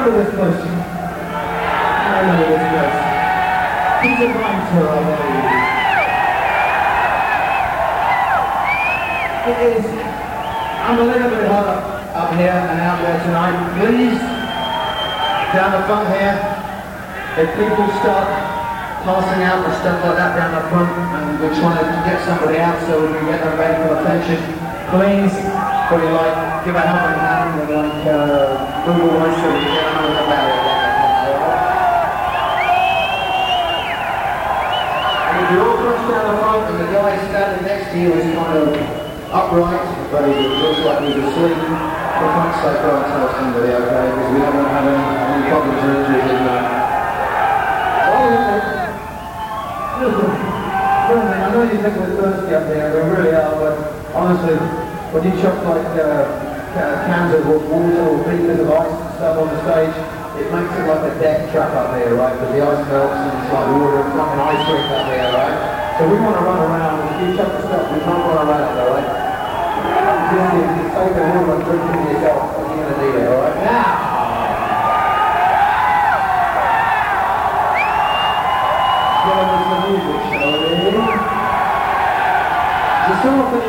remember this place. I remember this place. Peter Blanter, I believe. It is. I'm a little bit hot up here and out there tonight. Please, down the front here, if people start passing out and stuff like that down the front, and we're trying to get somebody out so we can get them ready for attention, please, probably like, give a helping hand and like, move away so we can get on with the barrier. And if you're all crushed down the front and the guy standing next to you is kind of upright, but he looks like he's asleep, for fuck's sake, go and tell somebody, okay, because we don't want to have any problems or injuries in there. I know you think we're thirsty up here, we really are, but honestly, when you chuck like cans of water or beakers of ice and stuff on the stage, it makes it like a death trap up here, right? Because the ice melts and it's like water and fucking ice cream up here, right? So we want to run around, if you chuck the stuff, we can't run around, alright? Just take a room and drink it yourself, you're going to need it, alright? Now! Join us the music, shall we? It's a song for